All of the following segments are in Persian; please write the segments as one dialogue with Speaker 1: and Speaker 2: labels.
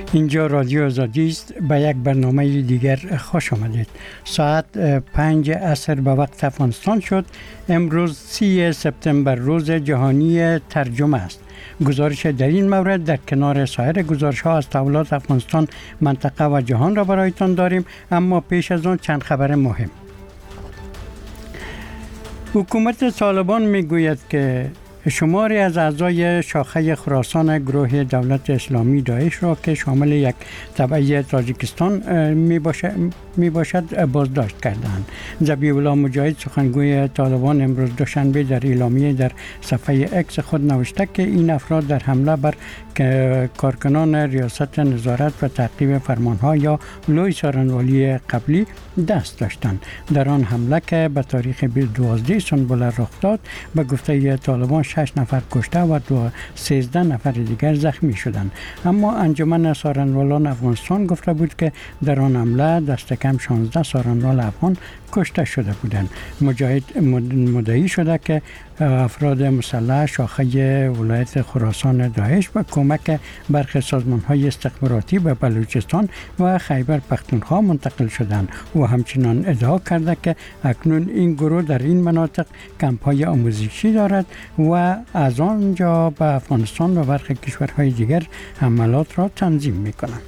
Speaker 1: اینجا رادیو آزادی است. به یک برنامه دیگر خوش آمدید. ساعت 5 عصر به وقت افغانستان شد. امروز 30 سپتامبر روز جهانی ترجمه است. گزارش در این مورد در کنار سایر گزارش ها از تحولات افغانستان، منطقه و جهان را برایتان داریم، اما پیش از آن چند خبر مهم. حکومت طالبان میگوید که شماری از اعضای شاخه خراسان گروه دولت اسلامی داعش را که شامل یک تبعه تاجیکستان می باشد بازداشت کردند. ذبیح الله مجاهد سخنگوی طالبان امروز دوشنبه در اعلامیه در صفحه اکس خود نوشته که این افراد در حمله بر کارکنان ریاست نظارت و تعقیب فرمانها یا لوی سارنوالی قبلی دست داشتند. در آن حمله که به تاریخ 12 سنبله رخ داد، به گفته طالبان 6 نفر کشته و 13 نفر دیگر زخمی شدند. اما انجمن سارنوالان افغانستان گفته بود که در آن حمله دست کم 16 سارنوال افغان کشته شده بودند. مجاهد مدعی شده که افراد مسلح شاخه ولایت خراسان داعش و کمک برخی سازمان‌های استخباراتی به بلوچستان و خیبر پختونخوا منتقل شدند. او همچنان ادعا کرده که اکنون این گروه در این مناطق کمپ‌های آموزشی دارد و از آنجا به افغانستان و برخی کشورهای دیگر حملات را تنظیم می‌کنند.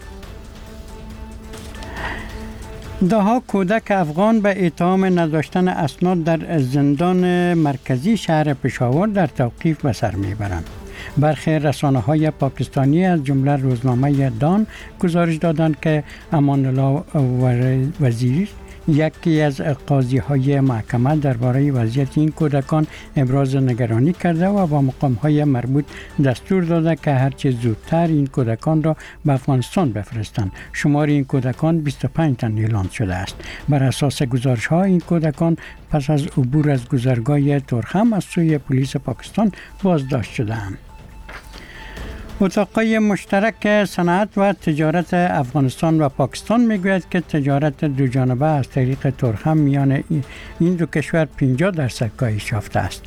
Speaker 1: ده‌ها کودک افغان به اتهام نداشتن اسناد در زندان مرکزی شهر پشاور در توقیف به سر میبرند. برخی رسانه‌های پاکستانی از جمله روزنامه دان گزارش دادند که امان الله وزیری، یکی از قاضی‌های محکمه، درباره وضعیت این کودکان ابراز نگرانی کرده و با مقام‌های مربوط دستور داده که هرچه زودتر این کودکان را به افغانستان بفرستند. شمار این کودکان 25 تن اعلام شده است. بر اساس گزارش‌ها این کودکان پس از عبور از گذرگاه تورخم از سوی پلیس پاکستان بازداشت شدند. اتاقای مشترک صنعت و تجارت افغانستان و پاکستان میگوید که تجارت دو جانبه از طریق تورخم میان این دو کشور 50% کاهش یافته است.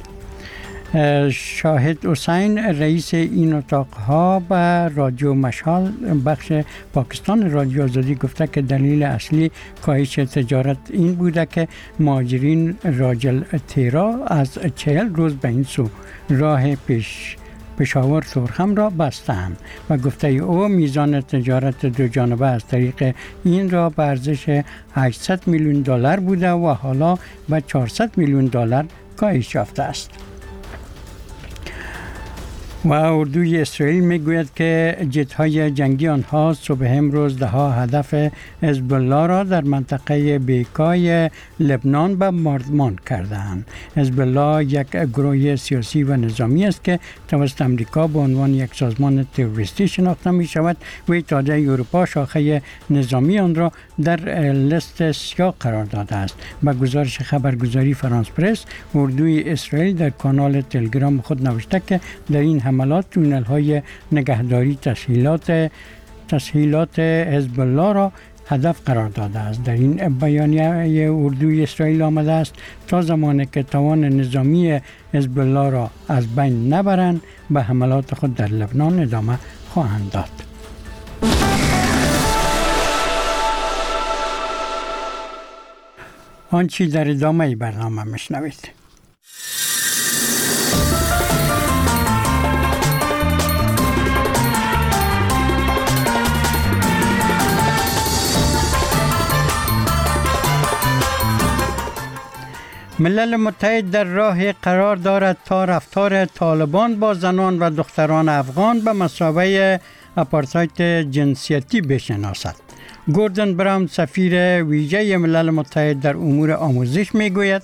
Speaker 1: شاهد حسین، رئیس این اتاقها، به رادیو مشال بخش پاکستان رادیو آزادی گفته که دلیل اصلی کاهش تجارت این بوده که مهاجرین راجل تیرا از 40 روز به این سو راه پشاور تورخم را بستند و گفته او میزان تجارت دو جانبه از طریق این را به ارزش 800 میلیون دلار بوده و حالا به 400 میلیون دلار کاهش یافته است. و اردوی اسرائیل میگوید که جت‌های جنگی آنها صبح امروز 10 هدف حزب الله را در منطقه بیکای لبنان به مردمان کردند. حزب الله یک گروه سیاسی و نظامی است که توسط امریکا به عنوان یک سازمان تروریستی شناخته می شود و اتحادیه اروپا شاخه نظامی آن را در لیست سیاه قرار داده است. به گزارش خبرگزاری فرانس پرس، اردوی اسرائیل در کانال تلگرام خود نوشته که در این حملات تونل‌های نگهداری تسهیلات حزب الله را هدف قرار داده است. در این بیانیه اردوی اسرائیل آمده است تا زمانی که توان نظامی حزب الله را از بین نبرند به حملات خود در لبنان ادامه خواهند داد. آنچه در ادامه برنامه میشنوید. ملل متحد در راه قرار دارد تا رفتار طالبان با زنان و دختران افغان به مثابه آپارتاید جنسیتی بشناسد. گوردن براون، سفیر ویژه ملل متحد در امور آموزش میگوید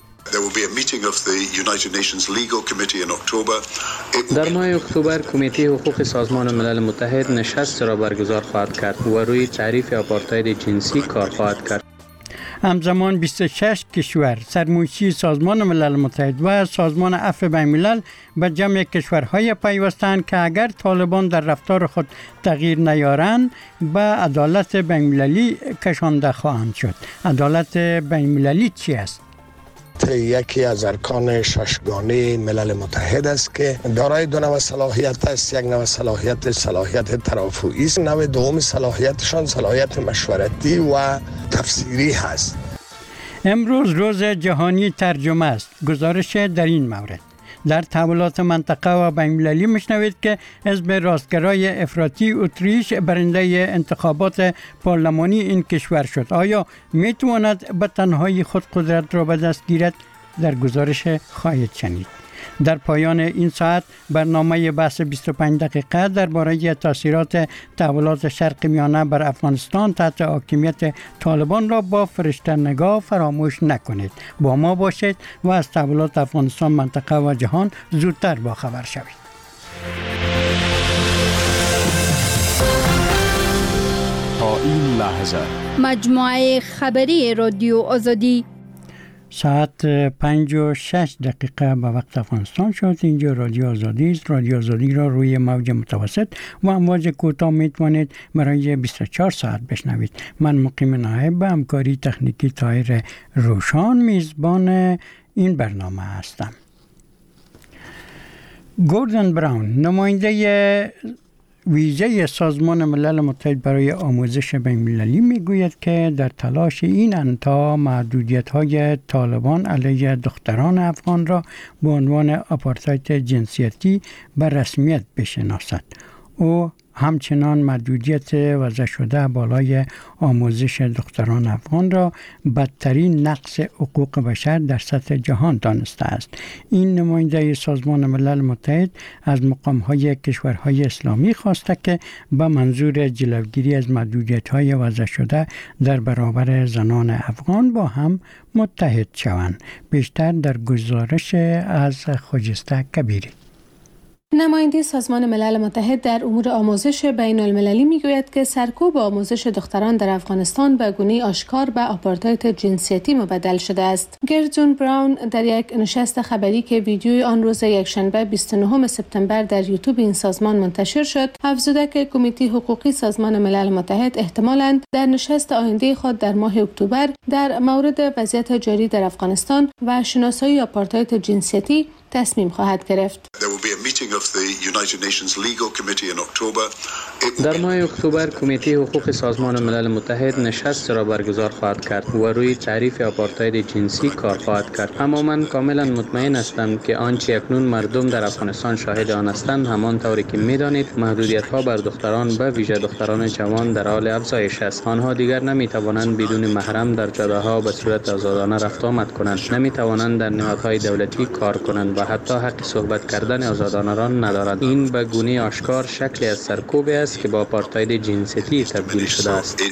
Speaker 2: در ماه اکتبر کمیته حقوق سازمان ملل متحد نشست را برگزار خواهد کرد و روی تعریف آپارتاید جنسی کار خواهد کرد.
Speaker 1: همزمان 26 کشور سرمایه‌ای سازمان ملل متحد و سازمان عفو بین‌الملل به جمع کشورهای پیوستند که اگر طالبان در رفتار خود تغییر نیارند به عدالت بین‌المللی کشانده خواهند شد. عدالت بین‌المللی چی است؟
Speaker 3: متحد یکی از ارکان ششگانه ملل متحد است که دارای دو نوع صلاحیت است. یک نوع صلاحیت ترافعی است، نوع دوم صلاحیتشان صلاحیت مشورتی و تفسیری هست.
Speaker 1: امروز روز جهانی ترجمه است. گزارش در این مورد در تحولات منطقه و بین‌المللی میشنوید که حزب راستگرای افراطی اتریش برنده انتخابات پارلمانی این کشور شد. آیا میتواند به تنهایی خود قدرت را به دست گیرد؟ در گزارش خواهید شنید. در پایان این ساعت برنامه بحث 25 دقیقه درباره تاثیرات تحولات شرق میانه بر افغانستان تحت حاکمیت طالبان را با فرشته نگاه فراموش نکنید. با ما باشید و از تحولات افغانستان، منطقه و جهان زودتر باخبر شوید.
Speaker 4: تا این لحظه
Speaker 5: مجموعه خبری رادیو آزادی
Speaker 1: ساعت 5:06 به وقت افغانستان شد. اینجا رادیو آزادی است. رادیو آزادی را روی موج متوسط و امواج کوتاه میتوانید برای 24 ساعت بشنوید. من مقیم نایب به همکاری تکنیکی طاهر روشان میزبان این برنامه هستم. گوردن براون، نماینده ویژه سازمان ملل متحد برای آموزش بین‌المللی میگوید که در تلاش این انتا محدودیت‌های طالبان علیه دختران افغان را به عنوان آپارتاید جنسیتی به رسمیت بشناسد. او همچنان محدودیت وضع شده بالای آموزش دختران افغان را بدترین نقض حقوق بشر در سطح جهان دانسته است. این نماینده سازمان ملل متحد از مقام‌های کشورهای اسلامی خواسته که به منظور جلوگیری از محدودیت‌های وضع شده در برابر زنان افغان با هم متحد شوند. بیشتر در گزارش از خجسته کبیری.
Speaker 6: نماینده سازمان ملل متحد در امور آموزش بین المللی میگوید که سرکوب آموزش دختران در افغانستان به گونه‌ای آشکار به آپارتاید جنسیتی مبدل شده است. گردون براون در یک نشست خبری که ویدیوی آن روز یکشنبه 29 سپتامبر در یوتیوب این سازمان منتشر شد، افزوده که کمیته حقوقی سازمان ملل متحد احتمالاً در نشست آینده خود در ماه اکتبر در مورد وضعیت جاری در افغانستان و شناسایی آپارتاید جنسیتی تصمیم خواهد گرفت.
Speaker 2: در ماه اکتبر کمیته حقوق سازمان ملل متحد نشست را برگزار خواهد کرد و روی تعریف آپارتاید جنسی کار خواهد کرد. اما من کاملا مطمئن هستم که آنچه اکنون مردم در افغانستان شاهد آن هستند همان طوری که می‌دانید محدودیت‌ها بر دختران به ویژه دختران جوان در حال افزایش است. آنها دیگر نمی‌توانند بدون محرم در جاده‌ها به صورت آزادانه رفت آمد کنند، نمی‌توانند در نهادهای دولتی کار کنند و حتی حق صحبت کردن آزادانه را ندارند. این به گونه آشکار شکلی از سرکوب است که با آپارتاید جنسیتی تبدیل شده است.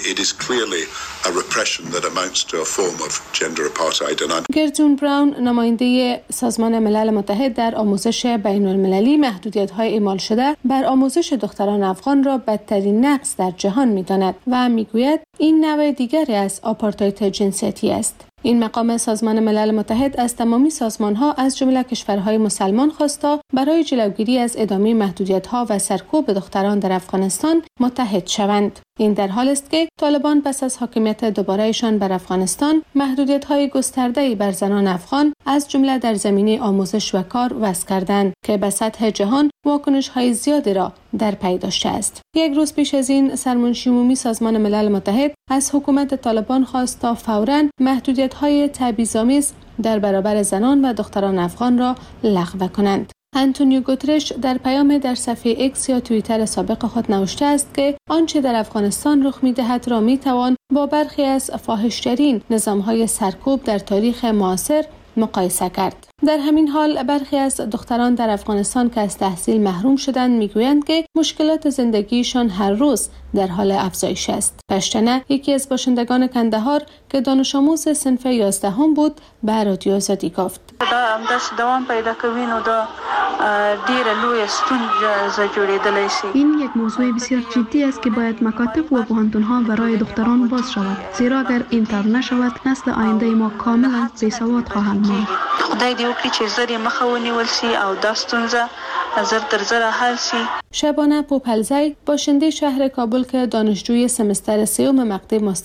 Speaker 6: گردون براون، نماینده سازمان ملل متحد در آموزش بین المللی، محدودیت‌های اعمال شده بر آموزش دختران افغان را بدترین نقض در جهان می‌داند و می‌گوید این نوع دیگری از آپارتاید جنسیتی است. این مقام سازمان ملل متحد از تمامی سازمان‌ها از جمله کشورهای مسلمان خواستا برای جلوگیری از ادامه محدودیت‌ها و سرکوب دختران در افغانستان متحد شوند. این در حال است که طالبان پس از حاکمیت دوباره‌شان بر افغانستان محدودیت‌های گسترده‌ای بر زنان افغان از جمله در زمینه آموزش و کار وضع کردند که به سطح جهان واکنش‌های زیادی را در پی داشته است. یک روز پیش از این سرمنشی عمومی سازمان ملل متحد از حکومت طالبان خواست تا فوراً محدودیت‌های تبعیض‌آمیز در برابر زنان و دختران افغان را لغو کنند. آنتونیو گوترش در پیام در صفحه ایکس یا توییتر سابق خود نوشته است که آنچه در افغانستان رخ می‌دهد را می‌توان با برخی از فاحش‌ترین نظام‌های سرکوب در تاریخ معاصر مقایسه کرد. در همین حال برخی از دختران در افغانستان که از تحصیل محروم شدند میگویند که مشکلات زندگیشان هر روز در حال افزایش است. پشتنه، یکی از باشندگان کندهار که دانش آموز صنف 11 بود، به رادیو آزادی گفت:
Speaker 7: دوام پیدا کوي نو دا ډیره لوی ستونزه جوړېدلی شي.
Speaker 8: این یک موضوع بسیار جدی است که باید مکاتب و پوهنتون‌ها برای دختران باز شود، زیرا اگر این طور نشود نسل آینده ما کاملا بی‌سواد خواهند ماند.
Speaker 7: خدای دې وکړي چې زر یې مخه ونیول شي او دا ستونزه زر تر زره حل شي.
Speaker 6: شبانه پوپلزی، باشنده شهر کابل که دانشجوی سمستر 3 مقطع ماستری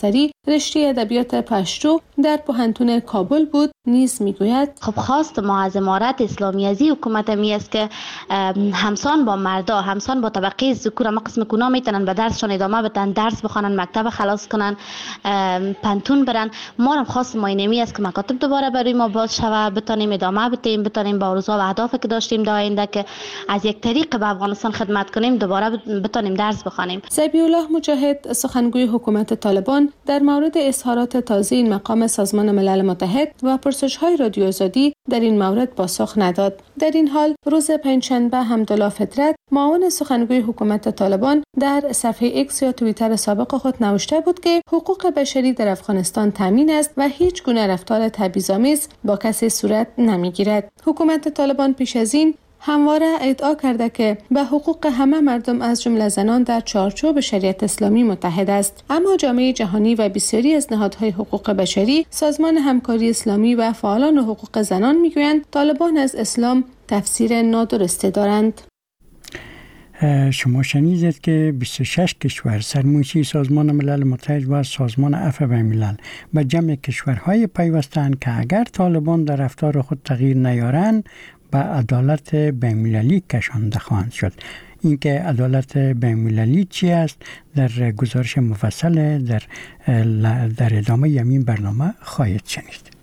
Speaker 6: رشته ادبیات پشتو در پوهنتون کابل بود نیز میگوید
Speaker 9: خب خواست ما از امارت اسلامی از حکومت می است که همسان با مردا، همسان با طبقه ذکور، اما قسم کونا میتونن به درسشون ادامه بدن، درس بخونن، مکتب خلاص کنن، پنتون برن. ما هم خواست ما اینمی است که مکاتب دوباره برای ما باز شوه، بتونیم ادامه بدیم، بتونیم با آرزوها و اهدافی که داشتیم در آینده که از یک طریق به افغانستان خدمت کنیم دوباره بتونیم درس بخونیم. ذبیح الله مجاهد سخنگوی حکومت طالبان در مورد اظهارات تازه این مقام سازمان ملل متحد و پرسش‌های رادیو آزادی در این مورد پاسخ نداد. در این حال روز پنجشنبه حمدالله فطرت معاون سخنگوی حکومت طالبان در صفحه ایکس یا توییتر سابق خود نوشته بود که حقوق بشری در افغانستان تامین است و هیچ گونه رفتار تبعیض‌آمیز با کسی صورت نمیگیرد. حکومت طالبان پیش از این همواره ادعا کرده که به حقوق همه مردم از جمله زنان در چارچوب شریعت اسلامی متحد است، اما جامعه جهانی و بسیاری از نهادهای حقوق بشری، سازمان همکاری اسلامی و فعالان حقوق زنان میگویند طالبان از اسلام تفسیر نادرستی دارند.
Speaker 1: شما شنیدید که 26 کشور سرمایه‌ای سازمان ملل متحد و سازمان عفو بین‌الملل به جمع کشورهای پیوستند که اگر طالبان در رفتار خود تغییر نیارند به عدالت بین‌المللی کشانده خواهند شد. اینکه عدالت بین‌المللی چی است در گزارش مفصل در ادامه این برنامه خواهید شنید.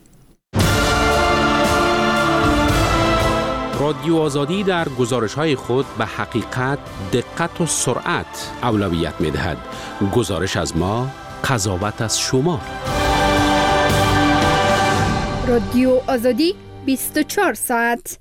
Speaker 10: رادیو آزادی در گزارش‌های خود به حقیقت، دقت و سرعت اولویت می‌دهد. گزارش از ما، قضاوت از شما.
Speaker 5: رادیو آزادی 24 ساعت.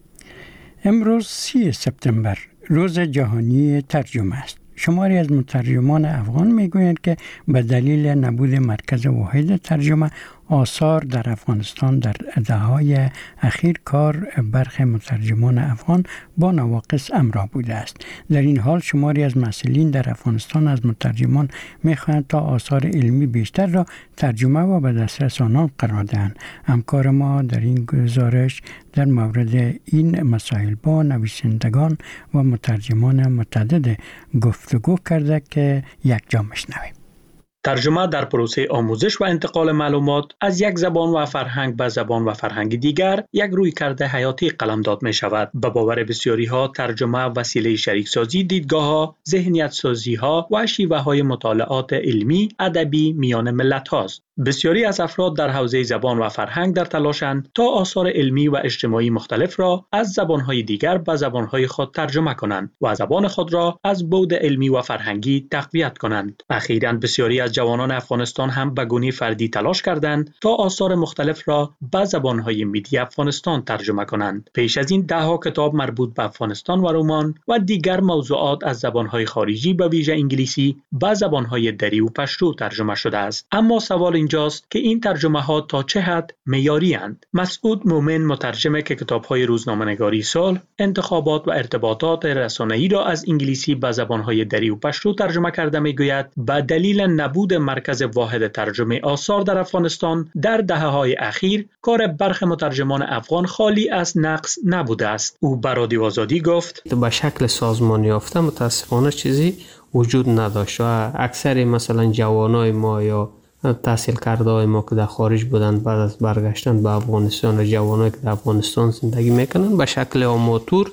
Speaker 1: امروز 30 سپتامبر روز جهانی ترجمه است. شماری از مترجمان افغان میگویند که به دلیل نبود مرکز واحد ترجمه آثار در افغانستان در دهه‌های اخیر کار برخی مترجمان افغان با نواقص همراه بوده است. در این حال شماری از مسئولین در افغانستان از مترجمان می‌خواهند تا آثار علمی بیشتر را ترجمه و به دسترس آنان قرار دهند. همکار ما در این گزارش در مورد این مسائل با نویسندگان و مترجمان متعدد گفتگو کرده که یکجا میشنویم.
Speaker 11: ترجمه در پروسه آموزش و انتقال معلومات از یک زبان و فرهنگ به زبان و فرهنگ دیگر یک رویکرد حیاتی قلمداد می شود. به باور بسیاری ها ترجمه وسیله شریک سازی دیدگاه ها، ذهنیت سازی ها و شیوه های مطالعات علمی ادبی میان ملت هاست. بسیاری از افراد در حوزه زبان و فرهنگ در تلاشند تا آثار علمی و اجتماعی مختلف را از زبان‌های دیگر به زبان‌های خود ترجمه کنند و زبان خود را از بعد علمی و فرهنگی تقویت کنند. اخیراً بسیاری از جوانان افغانستان هم به گونه فردی تلاش کردند تا آثار مختلف را به زبان‌های ملی افغانستان ترجمه کنند. پیش از این ده‌ها کتاب مربوط به افغانستان و رمان و دیگر موضوعات از زبان‌های خارجی به ویژه انگلیسی به زبان‌های دری و پشتو ترجمه شده است. اما سوال اینجاست که این ترجمه ها تا چه حد معیاری اند؟ مسعود مومن مترجم که کتاب‌های روزنامه‌نگاری صلح، انتخابات و ارتباطات رسانه‌ای را از انگلیسی به زبان‌های دری و پشتو ترجمه کرده می‌گوید به دلیل نبود مرکز واحد ترجمه آثار در افغانستان در دهه‌های اخیر کار برخی مترجمان افغان خالی از نقص نبوده است. او به رادیو آزادی گفت
Speaker 12: به شکل سازمان یافته متاسفانه چیزی وجود نداشت و اکثر مثلا جوانای ما یا تحصیل کرده های ما که در خارج بودند بعد از برگشتن به افغانستان و جوانایی که در افغانستان زندگی میکنند به شکل آماتور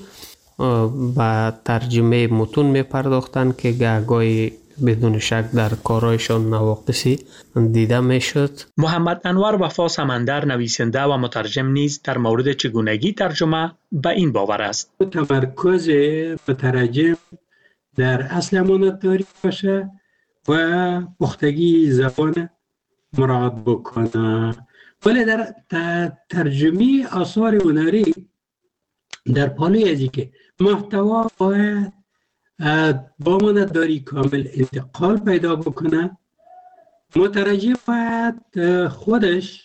Speaker 12: به ترجمه متون میپرداختند که گاهی بدون شک در کارایشان نواقصی دیده میشد.
Speaker 11: محمد انور وفا سمندر نویسنده و مترجم نیز در مورد چگونگی ترجمه به این باور است.
Speaker 13: تمرکز مترجم در اصل امانتداری باشه و پختگی زبان مراعات بکنه، ولی در ترجمه آثار هنری در پالوی ازی که محتوا باید با امانتداری کامل انتقال پیدا بکنه. مترجم باید خودش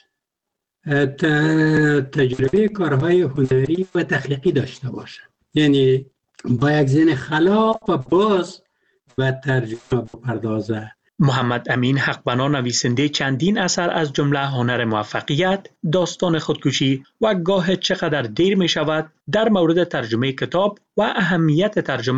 Speaker 13: تجربه کارهای هنری و تخلیقی داشته باشه، یعنی با یک ذهن خلاق و باز و ترجمه بپردازه.
Speaker 11: محمد امین حقبنا نویسنده چندین اثر از جمله هنر موفقیت، داستان خودکشی و گاه چقدر دیر می شود در مورد ترجمه کتاب و اهمیت ترجمه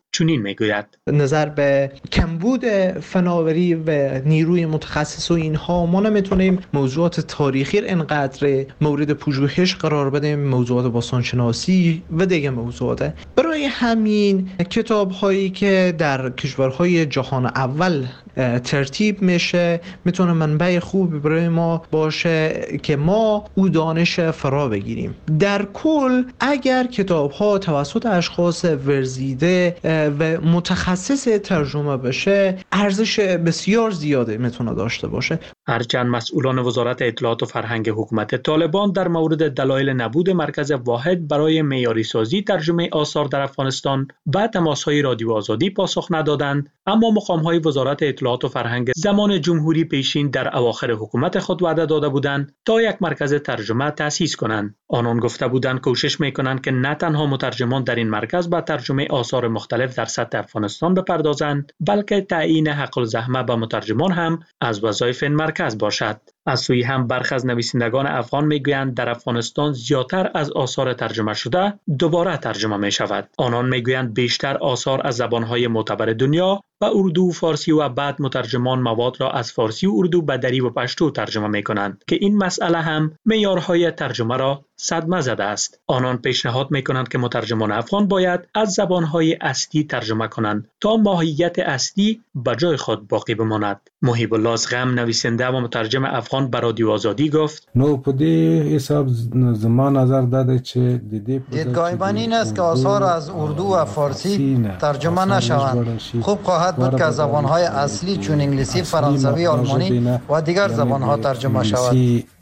Speaker 11: چنین میگوید:
Speaker 14: نظر به کمبود فناوری و نیروی متخصص و اینها ما نمیتونیم موضوعات تاریخی اینقدر مورد پژوهش قرار بدیم، موضوعات باستانشناسی و دیگه موضوعات. برای همین کتاب هایی که در کشورهای جهان اول ترتیب میشه میتونه منبع خوبی برای ما باشه که ما او دانش فرا بگیریم. در کل اگر کتاب ها توسط اشخاص ورزیده و متخصص ترجمه بشه ارزش بسیار زیاده میتونه داشته باشه.
Speaker 11: هرچند مسئولان وزارت اطلاعات و فرهنگ حکومت طالبان در مورد دلایل نبود مرکز واحد برای معیاری سازی ترجمه آثار در افغانستان و تماس‌های رادیو آزادی پاسخ ندادند، اما مقام‌های وزارت اطلاعات و فرهنگ زمان جمهوری پیشین در اواخر حکومت خود وعده داده بودند تا یک مرکز ترجمه تأسیس کنند. آنان گفته بودند کوشش می‌کنند که نه تنها مترجمان در این مرکز به ترجمه آثار مختلف در سطح افغانستان بپردازند، بلکه تعیین حق الزحمه به مترجمان هم از وظایف این مرکز باشد. از سوی هم برخی از نویسندگان افغان میگویند در افغانستان زیادتر از آثار ترجمه شده دوباره ترجمه می شود. آنان میگویند بیشتر آثار از زبانهای معتبر دنیا و اردو، فارسی و بعد مترجمان مواد را از فارسی و اردو به دری و پشتو ترجمه می کنند که این مسئله هم معیارهای ترجمه را صدمه زده است. آنان پیشنهاد می کنند که مترجمان افغان باید از زبانهای اصلی ترجمه کنند تا ماهیت اصلی به جای خود باقی بماند. محیب الله زغم نویسنده و مترجم افغان به رادیو آزادی گفت:
Speaker 15: نو په دې حساب زما نظر داده چې
Speaker 16: دیدگاه من این است که آثار از اردو و فارسی ترجمه نشوند. خوب خواهد بود که زبانهای اصلی چون انگلیسی، فرانسوی، آلمانی و دیگر زبانها ترجمه شود.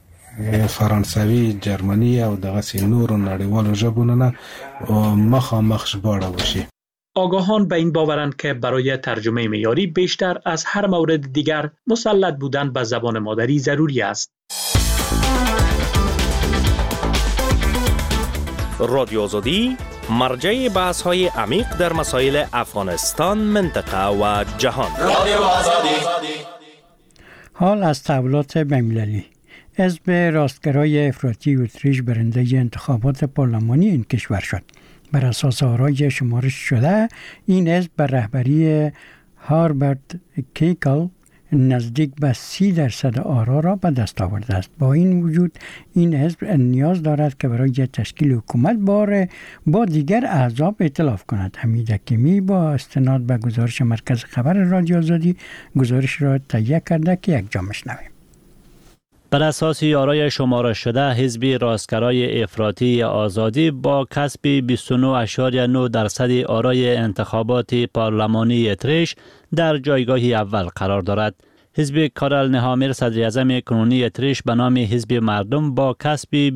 Speaker 15: فرانسوی، جرمنی او دغه نور نړیوالو ژبونو نه مخامخ ژباړه وشي.
Speaker 11: آگاهان به این باورند که برای ترجمه معیاری بیشتر از هر مورد دیگر مسلط بودن به زبان مادری ضروری است.
Speaker 17: رادیو آزادی مرجع بحث‌های عمیق در مسائل افغانستان، منطقه و جهان. رادیو آزادی.
Speaker 1: حال از تحولات بین‌المللی. حزب راستگرای افراطی اتریش برنده انتخابات پارلمانی این کشور شد. بر اساس آرای شمارش شده این حزب بر رهبری هاربرت کیکل نزدیک به 30% آرا را به دست آورده است. با این وجود این حزب نیاز دارد که برای تشکیل حکومت با دیگر احزاب ائتلاف کند. حمید حکیمی با استناد به گزارش مرکز خبر رادیو آزادی گزارش را تهیه کرده که یک جا میشنویم.
Speaker 18: بر اساس آرای شمارش شده حزب راستگرای افراطی آزادی با کسب 29.9% آرای انتخابات پارلمانی اتریش در جایگاه اول قرار دارد. حزب کارل نهامیر صدر اعظم کنونی اتریش به نام حزب مردم با کسب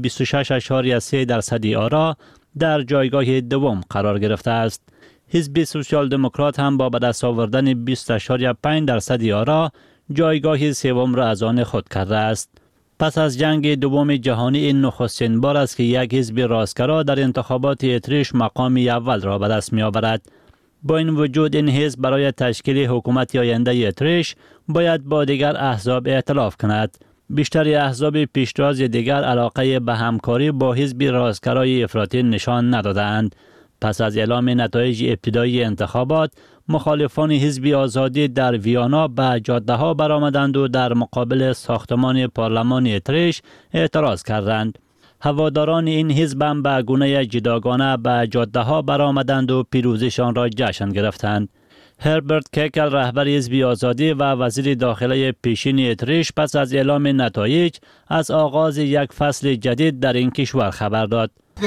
Speaker 18: 26.3% آرا در جایگاه دوم قرار گرفته است. حزب سوسیال دموکرات هم با به دست آوردن 20.5% آرا جایگاه سوم را از آن خود کرده است. پس از جنگ دوم جهانی این نخستین بار است که یک حزب راستگرا در انتخابات اتریش مقام اول را به دست می آورد. با این وجود این حزب برای تشکیل حکومت آینده اتریش باید با دیگر احزاب ائتلاف کند. بیشتر احزاب پیشتاز دیگر علاقه به همکاری با حزب راستگرای افراطی نشان ندادند. پس از اعلام نتایج ابتدایی انتخابات، مخالفان حزب آزادی در ویانا به جاده ها برآمدند و در مقابل ساختمان پارلمان اتریش اعتراض کردند. هواداران این حزب هم به گونه جداگانه به جاده ها برآمدند و پیروزیشان را جشن گرفتند. هربرت کیکل رهبر حزب آزادی و وزیر داخله پیشین اتریش پس از اعلام نتایج از آغاز یک فصل جدید در این کشور خبر داد.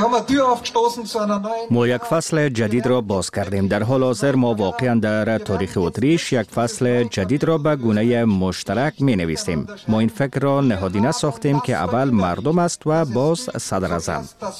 Speaker 19: ما یک فصل جدید را باز کردیم. در حال حاضر ما واقعا در تاریخ اتریش یک فصل جدید را به گونه مشترک می نویسیم. ما این فکر را نهادینه ساختیم که اول مردم است و باز صدر اعظم.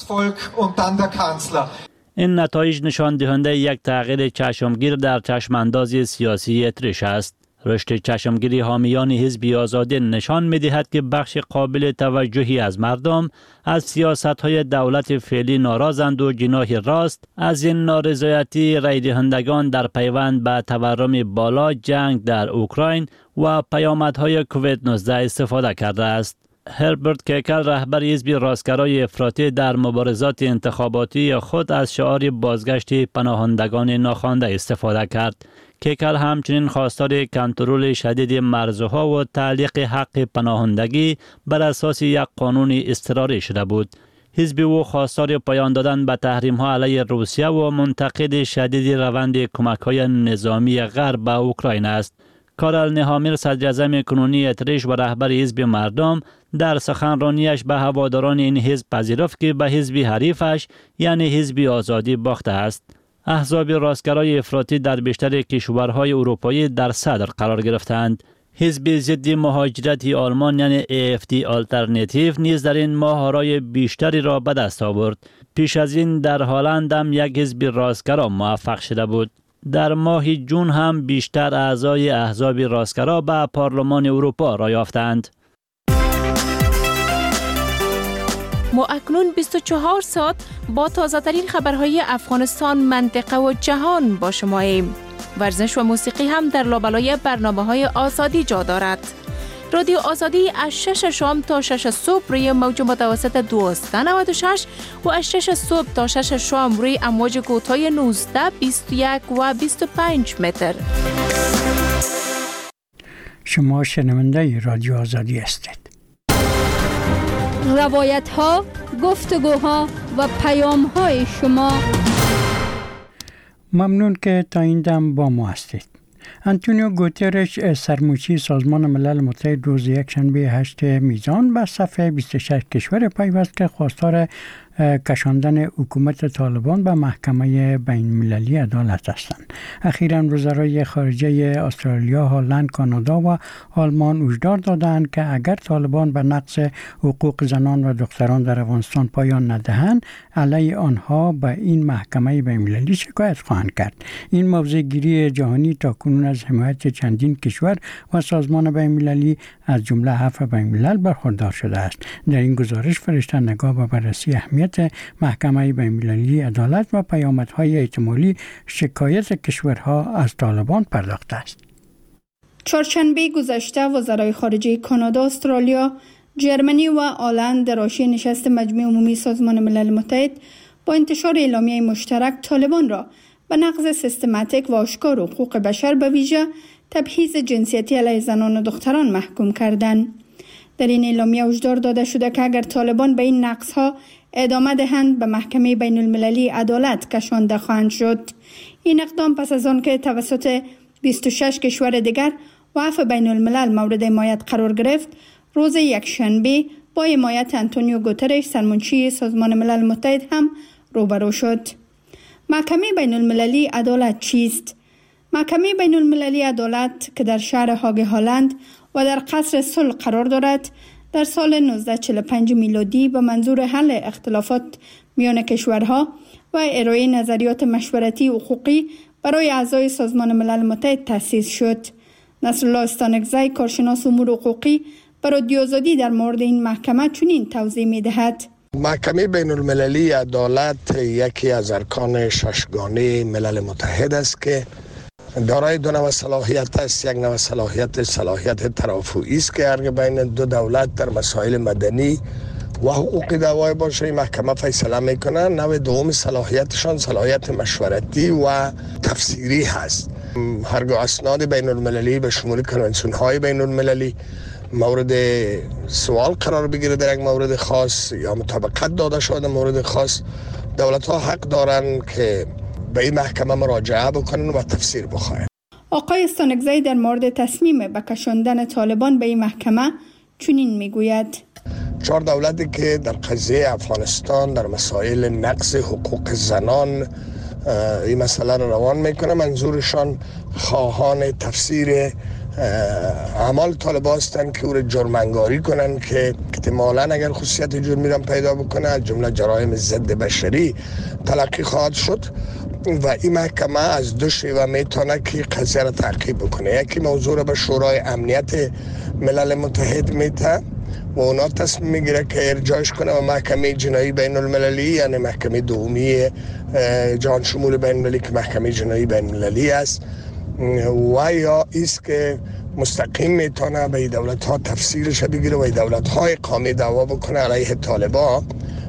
Speaker 18: این نتایج نشان دهنده یک تغییر چشمگیر در چشمانداز سیاسی اتریش است. رشد چشمگیری حامیان حزب آزادی نشان می‌دهد که بخش قابل توجهی از مردم از سیاست‌های دولت فعلی ناراضند و جناح راست از این نارضایتی رای دهندگان در پیوند به تورم بالا، جنگ در اوکراین و پیامدهای کووید 19 استفاده کرده است. هربرت کیکل رهبر حزب راستگرای افراطی در مبارزات انتخاباتی خود از شعار بازگشت پناهندگان ناخوانده استفاده کرد. کیکل همچنین خواستار کنترل شدید مرزها و تعلیق حق پناهندگی بر اساس یک قانون اضطراری شده بود. حزب او خواستار پایان دادن به تحریم‌ها علیه روسیه و منتقد شدید روند کمک‌های نظامی غرب به اوکراین است. کارل نهامیر صدر اعظم کنونی اتریش و رهبر حزب مردم در سخنرانیش به هواداران این حزب پذیرفت که به حزب حریفش یعنی حزب آزادی باخته است. احزاب راستگرای افراطی در بیشتر کشورهای اروپایی در صدر قرار گرفتند. حزب ضد مهاجرت آلمان یعنی AFD آلترناتیو نیز در این ماه آرای بیشتری را به دست آورد. پیش از این در هلند هم یک حزب راستگرا موفق شده بود. در ماه جون هم بیشتر اعضای احزاب راستگرا به پارلمان اروپا را یافتند.
Speaker 20: ما اکنون 24 ساعت با تازه ترین خبرهای افغانستان، منطقه و جهان با شماییم. ورزش و موسیقی هم در لابلای برنامه‌های آزادی جا دارد. رادیو آزادی از 6 شام تا 6 صبح روی موج متوسط 1296 و از 6 صبح تا 6 شام روی امواج کوتاه 19، 21 و 25 متر.
Speaker 1: شما شنونده رادیو آزادی هستید.
Speaker 5: روایت ها، گفتگوها و پیام های شما.
Speaker 1: ممنون که تا این دم با ما هستید. انتونیو گوترش سرموچی سازمان ملل متحد روز یکشنبه 8 میزان به صفحه 26 کشور پیوست که خواستار کشاندن حکومت طالبان به محکمه بین المللی عدالت هستند. اخیراً وزرای خارجه استرالیا، هلند، کانادا و آلمان هشدار دادند که اگر طالبان به نقض حقوق زنان و دختران در افغانستان پایان ندهند، علیه آنها به این محکمه بین المللی شکایت خواهند کرد. این موضوع گیری جهانی تاکنون از حمایت چندین کشور و سازمان بین المللی از جمله 7 بین الملل برخوردار شده است. در این گزارش فرشته نگاه به بررسی اهمیت محکمه بین المللی عدالت و پیامدهای احتمالی شکایت کشورها از طالبان پرداخته است.
Speaker 5: چهارشنبه گذشته وزرای خارجه کانادا، استرالیا، جرمنی و هلند در حاشیه نشست مجمع عمومی سازمان ملل متحد با انتشار اعلامیه مشترک طالبان را به نقض سیستماتیک و آشکار حقوق بشر به ویژه تبعیض جنسیتی علیه زنان و دختران محکوم کردند. در این اعلامیه هشدار داده شده که اگر طالبان به این نقض‌ها ادامه دهند به محکمه بین المللی عدالت کشانده خواهند شد. این اقدام پس از آن که توسط 26 کشور دیگر و عفو بین الملل مورد حمایت قرار گرفت، روز یکشنبه با حمایت انتونیو گوترش سرمنشی سازمان ملل متحد هم روبرو شد. محکمه بین المللی عدالت چیست؟ محکمه بین المللی عدالت که در شهر هاگ هلند و در قصر صلح قرار دارد، در سال 1945 میلادی به منظور حل اختلافات میان کشورها و ارائه نظریات مشورتی حقوقی برای اعضای سازمان ملل متحد تأسیس شد. نصرالله استانکزی، کارشناس امور حقوقی، بر رادیو آزادی در مورد این محکمه چنین توضیح می‌دهد.
Speaker 3: محکمه بین المللی عدالت یکی از ارکان ششگانه ملل متحد است که دارای دو نوع صلاحیت است. یک نوع صلاحیت ترافعی است که هر بین دو دولت در مسائل مدنی و حقوقی دعوای باشه محکمه فیصله میکنه. نوع دوم صلاحیتشان صلاحیت مشورتی و تفسیری هست. هرگاه اسناد بین المللی به شمول کنونسیون های بین المللی مورد سوال قرار بگیره در یک مورد خاص یا مطابقت داده شده مورد خاص، دولت ها حق دارن که به این محکمه مراجعه بکنن و تفسیر بخواهند.
Speaker 5: آقای استانکزی در مورد تصمیم به کشاندن طالبان به این محکمه چنین میگوید:
Speaker 3: 4 دولتی که در قضیه افغانستان در مسائل نقض حقوق زنان این مسئله را روان میکنه، منظورشان خواهان تفسیر اعمال طالبان هستند که او را جرم‌انگاری کنند که احتمالاً اگر خصوصیت جرمی را پیدا بکنه از جمله جرایم ضد بشری تلقی خواهد شد و این محکمه از 2 شیوه میتونه که قضیه را تعقیب بکنه. یکی موضوع را به شورای امنیت ملل متحد میته و اونا تصمیم میگیره که ارجاعش کنه و محکمه جنایی بین المللی، یعنی محکمه دومی جهان شمول بین المللی که محکمه جنایی بین المللی است، و یا ایست که مستقیم میتونه به دولت ها تفسیرش بگیره و دولت های قومی دعوا بکنه علیه طالبان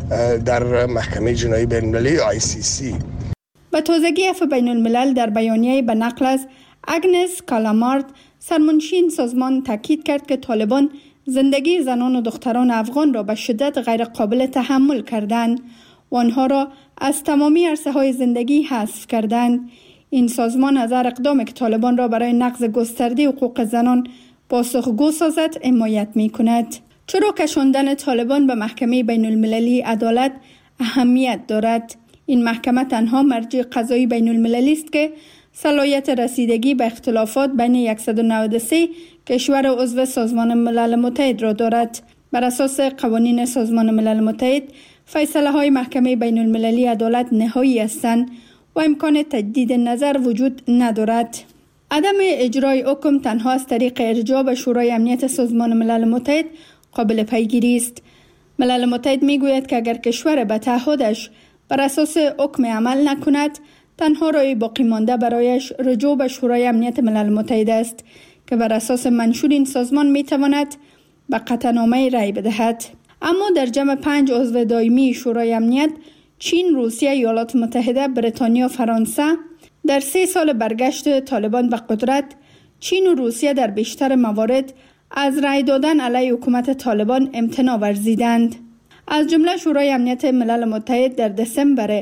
Speaker 3: در محکمه جنایی بین المللی ICC.
Speaker 5: به تازگی عفو بین الملل در بیانیه به نقل از اگنس کالامارد سرمنشی این سازمان تاکید کرد که طالبان زندگی زنان و دختران افغان را به شدت غیر قابل تحمل کردند و آنها را از تمامی عرصه‌های زندگی حذف کردند. این سازمان از هر اقدامی که طالبان را برای نقض گسترده حقوق زنان پاسخگو سازد حمایت می‌کند. چرا کشاندن طالبان به محکمه بین المللی عدالت اهمیت دارد؟ این محکمه تنها مرجع قضایی بین المللی است که صلاحیت رسیدگی به اختلافات بین 193 کشور عضو سازمان ملل متحد را دارد. بر اساس قوانین سازمان ملل متحد فیصله های محکمه بین المللی عدالت نهایی هستند و امکان تجدید نظر وجود ندارد. عدم اجرای حکم تنها از طریق ارجاع به شورای امنیت سازمان ملل متحد قابل پیگیری است. ملل متحد میگوید که اگر کشور به تعهدش بر اساس حکم عمل نکند، تنها راه باقی مانده برایش رجوع به شورای امنیت ملل متحد است که بر اساس منشور این سازمان میتواند به قطعنامه رأی بدهد. اما در جمع 5 عضو دائمی شورای امنیت، چین، روسیه، ایالات متحده، بریتانیا و فرانسه، در 3 سال برگشت طالبان به قدرت، چین و روسیه در بیشتر موارد از رأی دادن علیه حکومت طالبان امتناع ورزیدند. از جمله شورای امنیت ملل متحد در دسامبر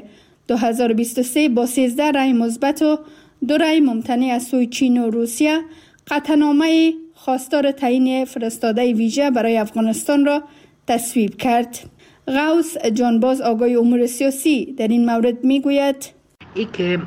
Speaker 5: 2023 با 13 رأی مثبت و 2 رأی ممتنع از سوی چین و روسیه قطعنامه خواستار تعیین فرستاده ویژه برای افغانستان را تصویب کرد. غوث جانباز آگاه امور سیاسی در این مورد میگوید
Speaker 21: ای که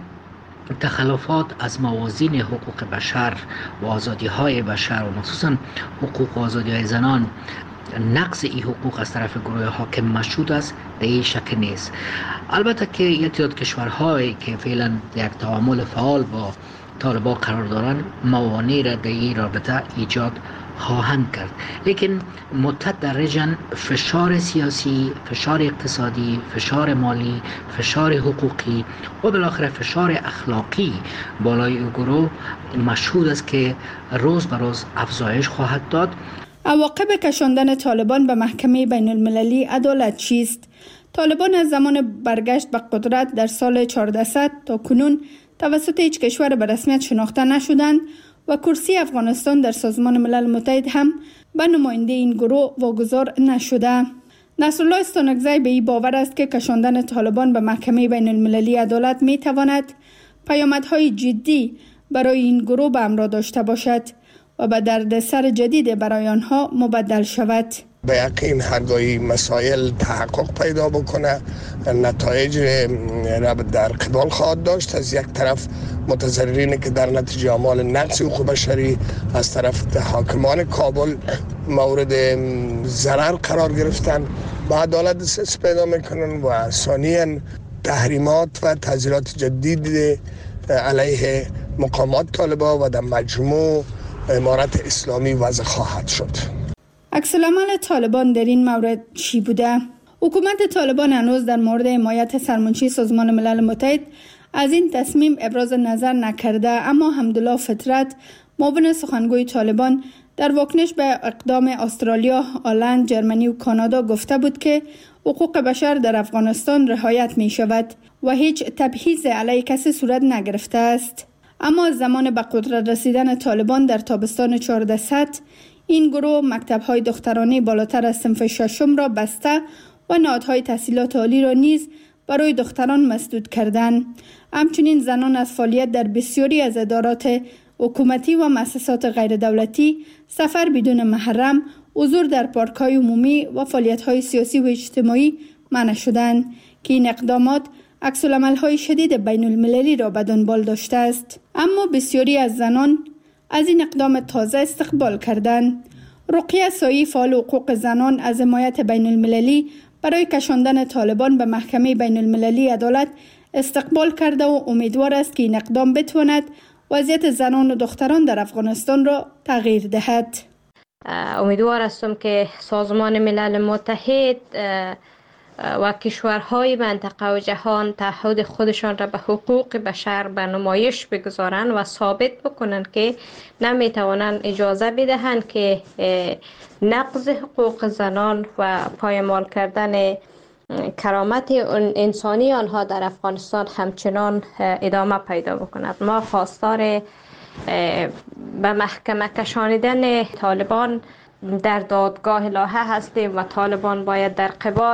Speaker 21: تخلفات از موازین حقوق بشر و آزادی های بشر و مخصوصا حقوق و آزادی های زنان، نقض این حقوق از طرف گروه حاکم مشهود است، در این شک نیست. البته که یک تعداد کشورهایی که فعلا یک تعامل فعال با طالبان قرار دارند موانع را در این رابطه ایجاد خواهند کرد، لیکن متدرجاً فشار سیاسی، فشار اقتصادی، فشار مالی، فشار حقوقی و بالاخره فشار اخلاقی بالای این گروه مشهود است که روز به روز افزایش خواهد داد.
Speaker 5: عواقب کشاندن طالبان به محکمه بین المللی عدالت چیست؟ طالبان از زمان برگشت به قدرت در سال 1400 تا کنون توسط هیچ کشور به رسمیت شناخته نشدند و کرسی افغانستان در سازمان ملل متحد هم به نماینده این گروه واگذار نشده. نصرالله استانکزی به این باور است که کشاندن طالبان به محکمه بین المللی عدالت می تواند پیامدهای جدی برای این گروه به همراه داشته باشد و به دردسر جدید برای آنها مبدل شود.
Speaker 3: به یقین هرگاهی مسائل تحقق پیدا بکنه، نتایج را در قبال خواهد داشت. از یک طرف متضررینی که در نتیجه اعمال نقض حقوق بشری از طرف حاکمان کابل مورد ضرر قرار گرفتن به عدالت دسترسی پیدا میکنن و ثانیاً تحریمات و تعزیرات جدید علیه مقامات طالبان و در مجموع امارت اسلامی وضع خواهد شد.
Speaker 5: عکس‌العمل طالبان در این مورد چی بوده؟ حکومت طالبان هنوز در مورد حمایت سرمنشی سازمان ملل متحد از این تصمیم ابراز نظر نکرده، اما حمدالله فطرت، معاون سخنگوی طالبان، در واکنش به اقدام استرالیا، هلند، جرمنی و کانادا گفته بود که حقوق بشر در افغانستان رعایت می شود و هیچ تبعیض علیه کسی صورت نگرفته است. اما از زمان به قدرت رسیدن طالبان در تابستان 1400 این گروه مکتب‌های دخترانه بالاتر از صنف 6 را بسته و نهادهای تحصیلات عالی را نیز برای دختران مسدود کردند. همچنین زنان از فعالیت در بسیاری از ادارات حکومتی و مؤسسات غیر دولتی، سفر بدون محرم، حضور در پارک‌های عمومی و فعالیت‌های سیاسی و اجتماعی منع شدند که این اقدامات عکس‌العمل‌های شدید بین المللی را به دنبال داشته است. اما بسیاری از زنان از این اقدام تازه استقبال کردند. رقیه سایی، فعال حقوق زنان، از حمایت بین المللی برای کشاندن طالبان به محکمه بین المللی عدالت استقبال کرده و امیدوار است که این اقدام بتواند وضعیت زنان و دختران در افغانستان را تغییر دهد.
Speaker 22: امیدوار هستم که سازمان ملل متحد
Speaker 4: و کشورهای منطقه و جهان تعهد خودشان را به حقوق بشر به نمایش بگذارند و ثابت بکنند که نمیتوانند اجازه بدهند که نقض حقوق زنان و پایمال کردن کرامت انسانی آنها در افغانستان همچنان ادامه پیدا بکند. ما خواستار به محکمه کشانیدن طالبان در دادگاه لاهه هستیم و طالبان باید در قبال